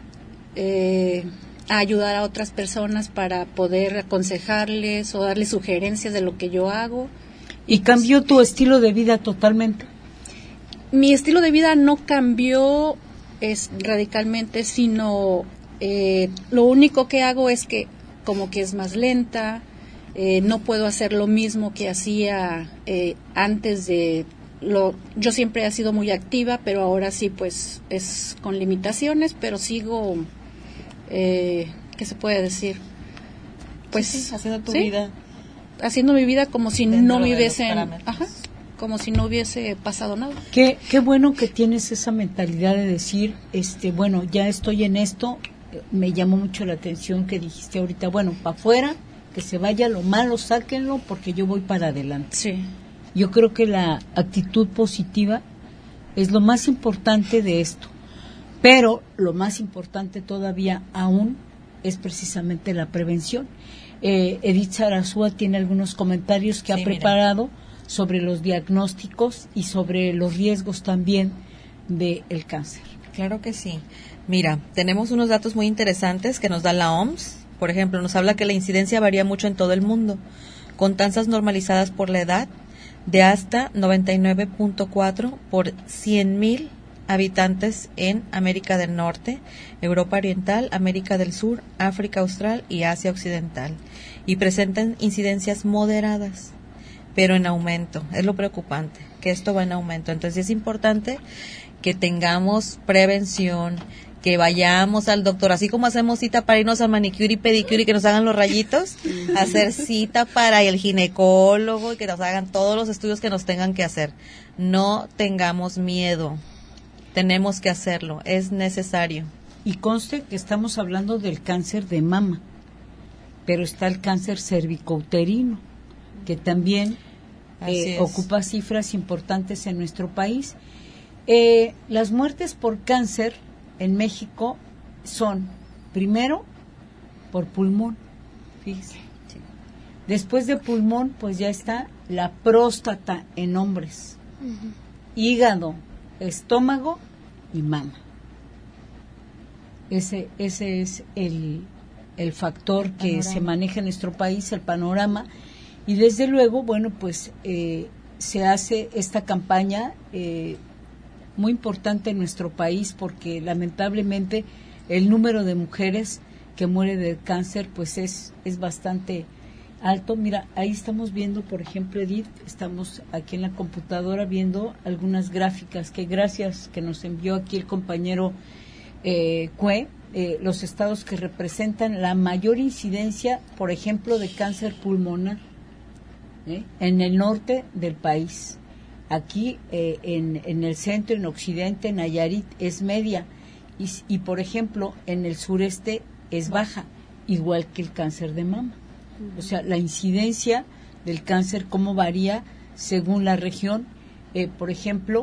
eh, a ayudar a otras personas para poder aconsejarles o darles sugerencias de lo que yo hago. ¿Y cambió tu estilo de vida totalmente? Mi estilo de vida no cambió es, radicalmente, sino eh, lo único que hago es que como que es más lenta, eh, no puedo hacer lo mismo que hacía eh, antes de... Lo, yo siempre he sido muy activa, pero ahora sí, pues, es con limitaciones, pero sigo, eh, ¿qué se puede decir? Pues, sí, sí, haciendo tu ¿sí? vida. Haciendo mi vida como si Dentro no me de hubiese, los ajá, como si no hubiese pasado nada. Qué, qué bueno que tienes esa mentalidad de decir, este, bueno, ya estoy en esto. Me llamó mucho la atención que dijiste ahorita, bueno, para afuera, que se vaya lo malo, sáquenlo, porque yo voy para adelante. Sí. Yo creo que la actitud positiva es lo más importante de esto, pero lo más importante todavía aún es precisamente la prevención. Eh, Edith Sarasúa tiene algunos comentarios que sí, ha preparado mira. sobre los diagnósticos y sobre los riesgos también del cáncer. Claro que sí. Mira, tenemos unos datos muy interesantes que nos da la O M S. Por ejemplo, nos habla que la incidencia varía mucho en todo el mundo, con tasas normalizadas por la edad de hasta noventa y nueve punto cuatro por cien mil habitantes en América del Norte, Europa Oriental, América del Sur, África Austral y Asia Occidental. Y presentan incidencias moderadas, pero en aumento. Es lo preocupante, que esto va en aumento. Entonces es importante que tengamos prevención, que vayamos al doctor, así como hacemos cita para irnos al manicure y pedicure y que nos hagan los rayitos, hacer cita para el ginecólogo y que nos hagan todos los estudios que nos tengan que hacer. No tengamos miedo, tenemos que hacerlo, es necesario. Y conste que estamos hablando del cáncer de mama, pero está el cáncer cervicouterino, que también eh, ocupa cifras importantes en nuestro país. Eh, las muertes por cáncer en México son, primero, por pulmón, fíjese. Sí. Después de pulmón, pues ya está la próstata en hombres, uh-huh. hígado, estómago y mama. Ese, ese es el, el factor el que se maneja en nuestro país, el panorama. Y desde luego, bueno, pues eh, se hace esta campaña eh, muy importante en nuestro país porque lamentablemente el número de mujeres que muere de cáncer pues es es bastante alto. Mira, ahí estamos viendo, por ejemplo, Edith, estamos aquí en la computadora viendo algunas gráficas que gracias que nos envió aquí el compañero eh, Cue, eh, los estados que representan la mayor incidencia, por ejemplo, de cáncer pulmonar ¿eh? en el norte del país. Aquí eh, en, en el centro, en occidente, en Nayarit es media y, y, por ejemplo, en el sureste es baja, igual que el cáncer de mama. O sea, la incidencia del cáncer, cómo varía según la región. Eh, por ejemplo,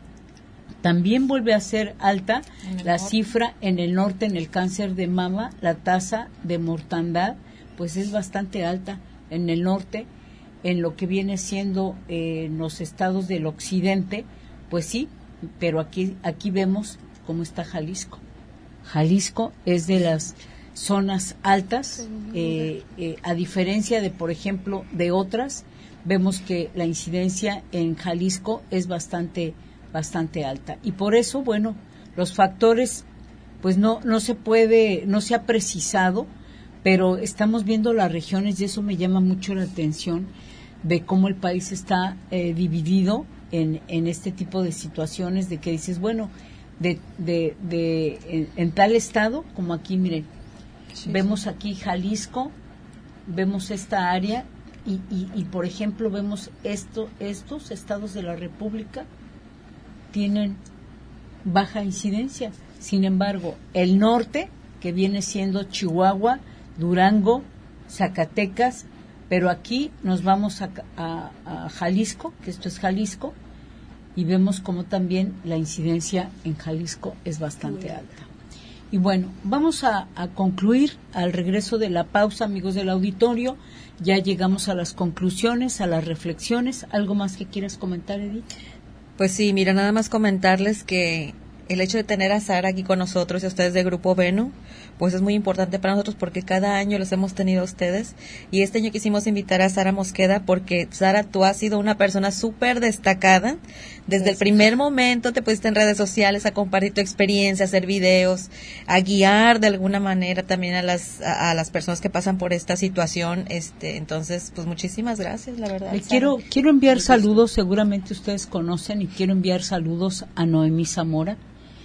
también vuelve a ser alta la norte. Cifra en el norte, en el cáncer de mama, la tasa de mortandad, pues es bastante alta en el norte. En lo que viene siendo eh, en los estados del occidente, pues sí, pero aquí, aquí vemos cómo está Jalisco. Jalisco es de las zonas altas, eh, eh, a diferencia de, por ejemplo, de otras, vemos que la incidencia en Jalisco es bastante, bastante alta. Y por eso, bueno, los factores, pues no, no se puede, no se ha precisado, pero estamos viendo las regiones y eso me llama mucho la atención de cómo el país está eh, dividido en, en este tipo de situaciones, de que dices, bueno, de, de, de en, en tal estado, como aquí, miren, sí, vemos sí. aquí Jalisco, vemos esta área y, y, y por ejemplo vemos esto, estos estados de la República tienen baja incidencia. Sin embargo, el norte, que viene siendo Chihuahua, Durango, Zacatecas, pero aquí nos vamos a, a, a Jalisco, que esto es Jalisco, y vemos como también la incidencia en Jalisco es bastante alta. Y bueno, vamos a, a concluir al regreso de la pausa, amigos del auditorio. Ya llegamos a las conclusiones, a las reflexiones. ¿Algo más que quieras comentar, Edith? Pues sí, mira, nada más comentarles que el hecho de tener a Sara aquí con nosotros y a ustedes de Grupo Venu, pues es muy importante para nosotros porque cada año los hemos tenido a ustedes y este año quisimos invitar a Sara Mosqueda porque, Sara, tú has sido una persona súper destacada. Desde Gracias. El primer momento te pusiste en redes sociales a compartir tu experiencia, a hacer videos, a guiar de alguna manera también a las a, a las personas que pasan por esta situación. este Entonces, pues muchísimas gracias, la verdad. Le quiero, quiero enviar saludos, seguramente ustedes conocen, y quiero enviar saludos a Noemí Zamora.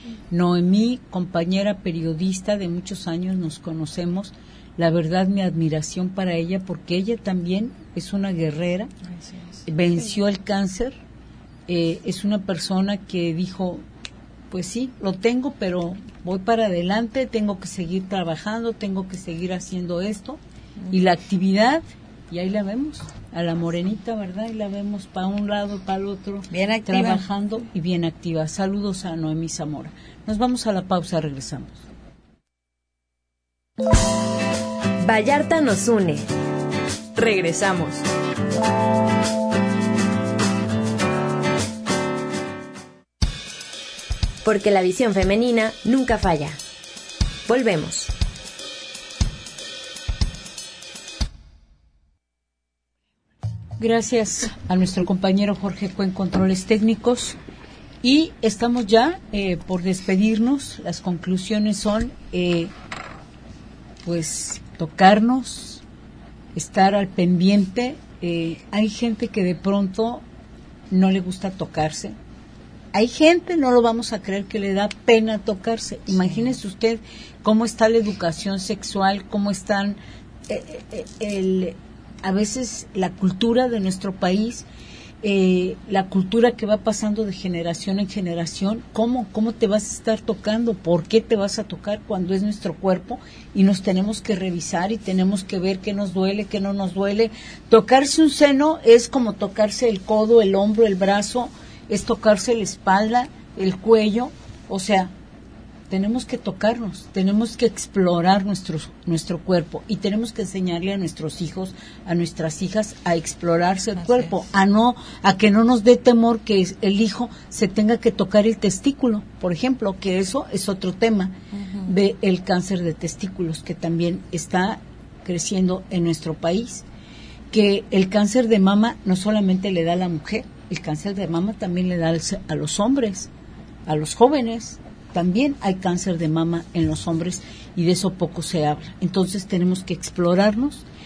Noemí, compañera periodista de muchos años, nos conocemos. La verdad, mi admiración para ella, porque ella también es una guerrera, venció el cáncer, eh, es una persona que dijo, pues sí, lo tengo, pero voy para adelante, tengo que seguir trabajando, tengo que seguir haciendo esto, y la actividad, y ahí la vemos, a la morenita, ¿verdad? Y la vemos para un lado, para el otro, bien activa, trabajando y bien activa. Saludos a Noemí Zamora. Nos vamos a la pausa, regresamos. Vallarta nos une. Regresamos. Porque la visión femenina nunca falla. Volvemos. Gracias a nuestro compañero Jorge Cue en controles técnicos. Y estamos ya eh, por despedirnos. Las conclusiones son, eh, pues, tocarnos, estar al pendiente. Eh, hay gente que de pronto no le gusta tocarse. Hay gente, no lo vamos a creer, que le da pena tocarse. Imagínese usted cómo está la educación sexual, cómo están eh, eh, el, a veces la cultura de nuestro país. Eh, la cultura que va pasando de generación en generación. ¿Cómo, ¿Cómo te vas a estar tocando? ¿Por qué te vas a tocar cuando es nuestro cuerpo? Y nos tenemos que revisar y tenemos que ver qué nos duele, qué no nos duele. Tocarse un seno es como tocarse el codo, el hombro, el brazo, es tocarse la espalda, el cuello. O sea, tenemos que tocarnos, tenemos que explorar nuestro, nuestro cuerpo y tenemos que enseñarle a nuestros hijos, a nuestras hijas a explorarse el Así cuerpo, es. a no a que no nos dé temor que el hijo se tenga que tocar el testículo, por ejemplo, que eso es otro tema uh-huh. de el cáncer de testículos que también está creciendo en nuestro país, que el cáncer de mama no solamente le da a la mujer, el cáncer de mama también le da a los hombres, a los jóvenes. También hay cáncer de mama en los hombres y de eso poco se habla. Entonces tenemos que explorarnos,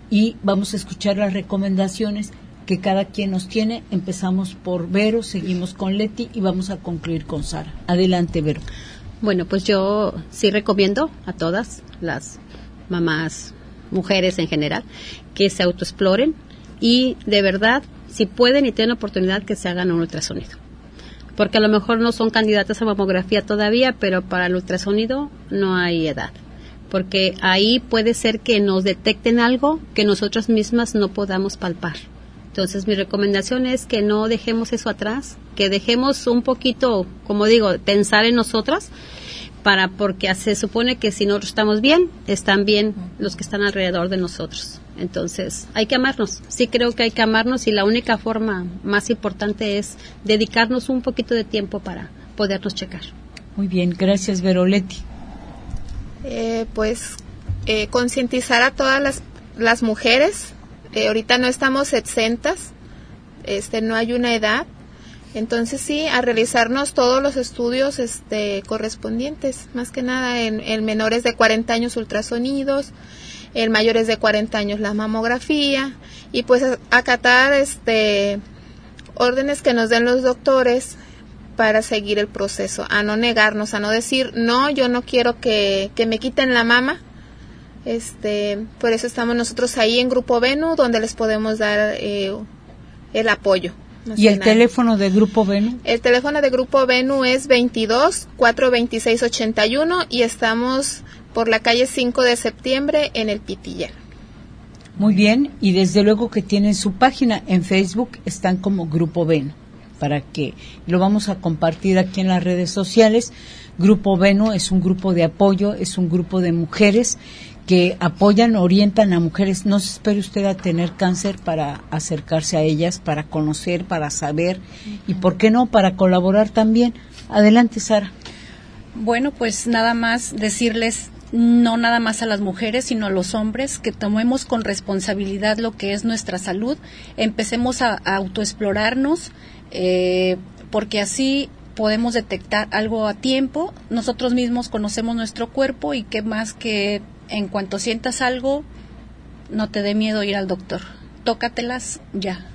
y vamos a escuchar las recomendaciones que cada quien nos tiene. Empezamos por Vero, seguimos con Leti y vamos a concluir con Sara. Adelante, Vero. Bueno, pues yo sí recomiendo a todas las mamás, mujeres en general, que se autoexploren y de verdad, si pueden y tienen oportunidad, que se hagan un ultrasonido. Porque a lo mejor no son candidatas a mamografía todavía, pero para el ultrasonido no hay edad. Porque ahí puede ser que nos detecten algo que nosotras mismas no podamos palpar. Entonces, mi recomendación es que no dejemos eso atrás, que dejemos un poquito, como digo, pensar en nosotras, para porque se supone que si nosotros estamos bien, están bien los que están alrededor de nosotros. Entonces, hay que amarnos. Sí creo que hay que amarnos y la única forma más importante es dedicarnos un poquito de tiempo para podernos checar. Muy bien, gracias, Vero. Leti. Eh, pues, eh, concientizar a todas las, las mujeres. Eh, ahorita no estamos exentas, este, no hay una edad, entonces sí, a realizarnos todos los estudios este, correspondientes, más que nada en, en menores de cuarenta años ultrasonidos, en mayores de cuarenta años la mamografía, y pues acatar este, órdenes que nos den los doctores para seguir el proceso, a no negarnos, a no decir, no, yo no quiero que, que me quiten la mama. Este, por eso estamos nosotros ahí en Grupo Venu, donde les podemos dar eh, el apoyo. ¿Y el teléfono de Grupo Venu? El teléfono de Grupo Venu es veintidós, cuatro veintiséis, ochenta y uno y estamos por la calle cinco de septiembre en el Pitilla. Muy bien, y desde luego que tienen su página en Facebook, están como Grupo Venu, para que lo vamos a compartir aquí en las redes sociales. Grupo Venu es un grupo de apoyo, es un grupo de mujeres que apoyan, orientan a mujeres. No se espere usted a tener cáncer para acercarse a ellas, para conocer, para saber y, ¿por qué no?, para colaborar también. Adelante, Sara. Bueno, pues nada más decirles, no nada más a las mujeres, sino a los hombres, que tomemos con responsabilidad lo que es nuestra salud, empecemos a, a autoexplorarnos, eh, porque así podemos detectar algo a tiempo. Nosotros mismos conocemos nuestro cuerpo y qué más que en cuanto sientas algo, no te dé miedo ir al doctor. Tócatelas ya.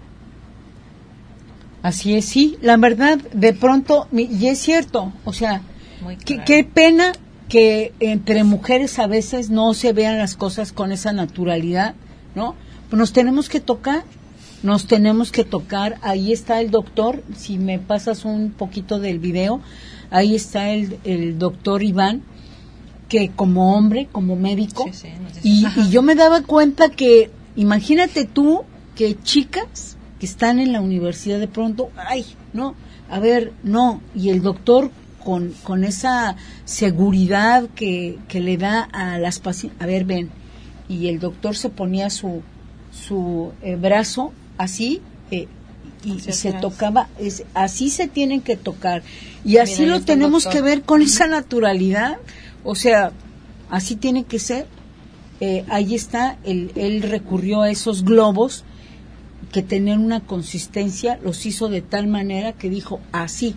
Así es, sí. La verdad, de pronto, y es cierto, o sea, qué, qué pena que entre mujeres a veces no se vean las cosas con esa naturalidad, ¿no? Pues nos tenemos que tocar, nos tenemos que tocar. Ahí está el doctor, si me pasas un poquito del video, ahí está el, el doctor Iván, que como hombre, como médico, sí, sí, y, y yo me daba cuenta que, imagínate tú, que chicas que están en la universidad de pronto, ay, no, a ver, no, y el doctor con, con esa seguridad que, que le da a las pacientes, a ver, ven, y el doctor se ponía su, su eh, brazo así, eh, y, y se tocaba, es, así se tienen que tocar, y así Mira, lo tenemos doctor. que ver con esa naturalidad. O sea, así tiene que ser. Eh, ahí está, él, él recurrió a esos globos que tenían una consistencia, los hizo de tal manera que dijo así.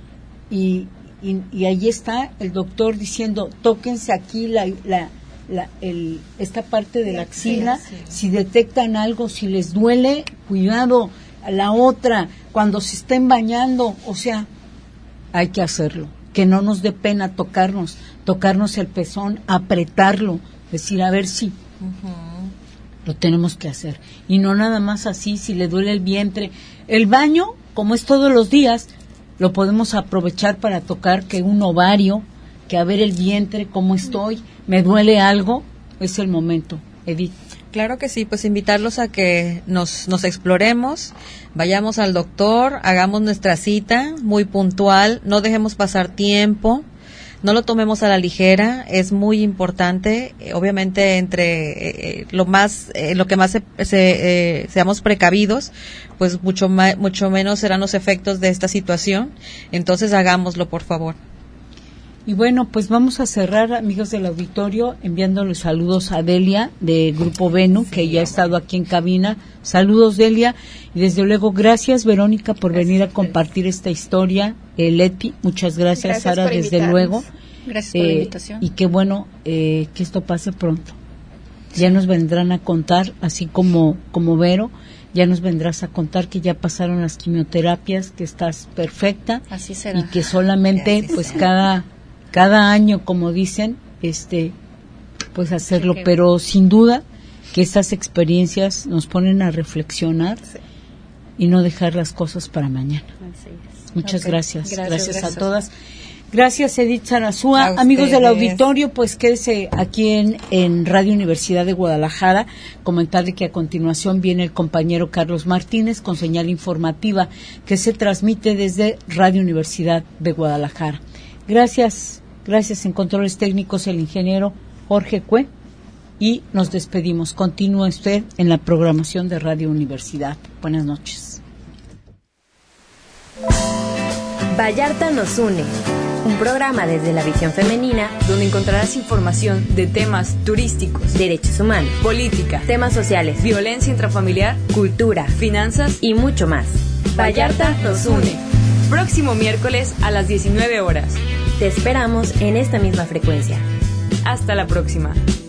Y, y, y ahí está el doctor diciendo, tóquense aquí la, la, la, el, esta parte de la axila, sí, sí. Si detectan algo, si les duele, cuidado, a la otra, cuando se estén bañando, o sea, hay que hacerlo. Que no nos dé pena tocarnos, tocarnos el pezón, apretarlo, decir, a ver si uh-huh. Lo tenemos que hacer. Y no nada más así, si le duele el vientre. El baño, como es todos los días, lo podemos aprovechar para tocar que un ovario, que a ver el vientre, cómo estoy, me duele algo, es el momento. Edith. Claro que sí, pues invitarlos a que nos, nos exploremos, vayamos al doctor, hagamos nuestra cita muy puntual, no dejemos pasar tiempo, no lo tomemos a la ligera, es muy importante, eh, obviamente entre eh, lo más, eh, lo que más se, se, eh, seamos precavidos, pues mucho ma- mucho menos serán los efectos de esta situación, entonces hagámoslo, por favor. Y bueno, pues vamos a cerrar, amigos del auditorio, enviándoles saludos a Delia de Grupo Venu, que ya ha estado aquí en cabina. Saludos, Delia. Y desde luego, gracias, Verónica, por gracias venir a compartir esta historia. Eh, Leti, muchas gracias, gracias Sara, desde luego. Gracias por eh, la invitación. Y qué bueno eh, que esto pase pronto. ya nos vendrán a contar, así como, como Vero, ya nos vendrás a contar que ya pasaron las quimioterapias, que estás perfecta. Así será. Y que solamente, Así pues será. cada, cada año, como dicen, este, pues hacerlo, Sí, que- pero sin duda que estas experiencias nos ponen a reflexionar Sí. y no dejar las cosas para mañana. Así es. Muchas Ok. gracias. Gracias, gracias. gracias. a todas. Gracias, Edith Sarazúa. A Amigos del ustedes. auditorio, pues quédese aquí en, en Radio Universidad de Guadalajara. Comentarle que a continuación viene el compañero Carlos Martínez con señal informativa que se transmite desde Radio Universidad de Guadalajara. Gracias, gracias en controles técnicos el ingeniero Jorge Cue y nos despedimos. Continúa usted en la programación de Radio Universidad. Buenas noches. Vallarta nos une. Un programa desde la visión femenina, donde encontrarás información de temas turísticos, derechos humanos, política, temas sociales, violencia intrafamiliar, cultura finanzas y mucho más. Vallarta nos une. Próximo miércoles a las diecinueve horas. Te esperamos en esta misma frecuencia. Hasta la próxima.